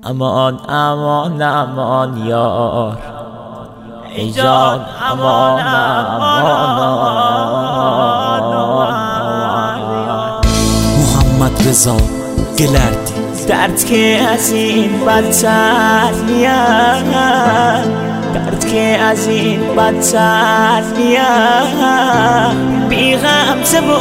امان امان امان یار ای جان امان امان. محمد رضا گلردی. درد که از این بدتر نیست، درد که از این بدتر نیست، بی غمزه و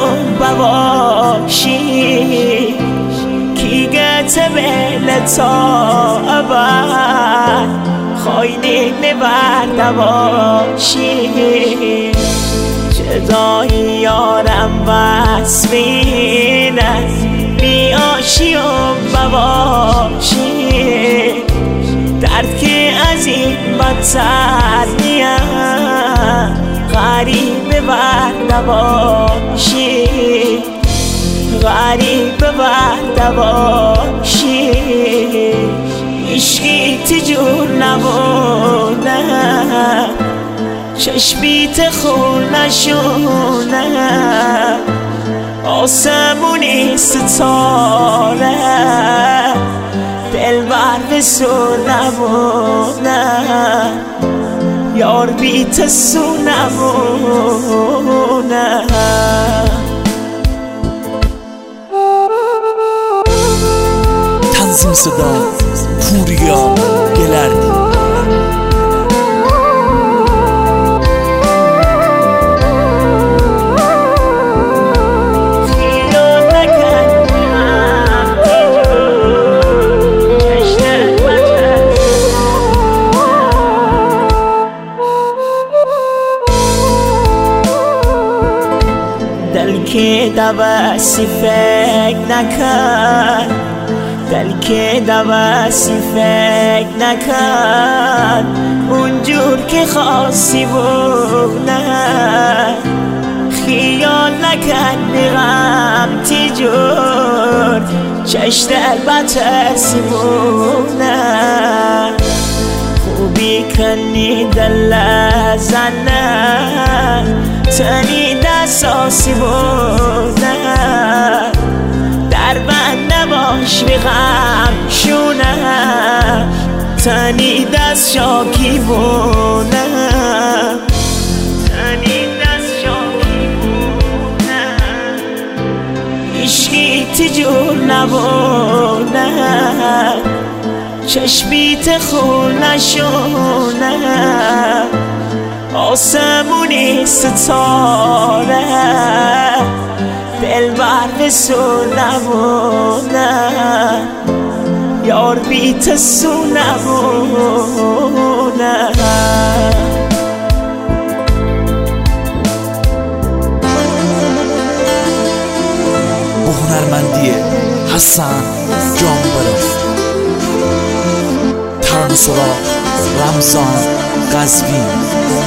بواشی کی گته بلتا ابد خواهی نبرد باشی جدایی یارم وصفینه بیاشی و بباشی درد که از این بدتر نیست غریب ورد باشی غریب ورد باشی عشقی تجور نبونه چشمیت خون نشونه آسمونی ستاره دل بر بسو نمونه یار بی تسو نمونه. تنظیم صدا پوریا گلردی. دل که دوستی فکر نکن، دل که دوستی فکر نکن اونجور که خواستی بونه خیال نکن غم تیجور چشت البته سیمونه خوبی کنی دل زنه تنی دستاسی بونه در بند نباش بی غم شونه تنی دست شاکی بونه تنی دست شاکی بونه عشقی تجور نبونه چشمیت خون نشونه آسمونی ستاره دل بر بسو نمونه یار بی تسو نمونه. با هنرمندی حسن جانبرو، ترانه سرا رمضان قزوین.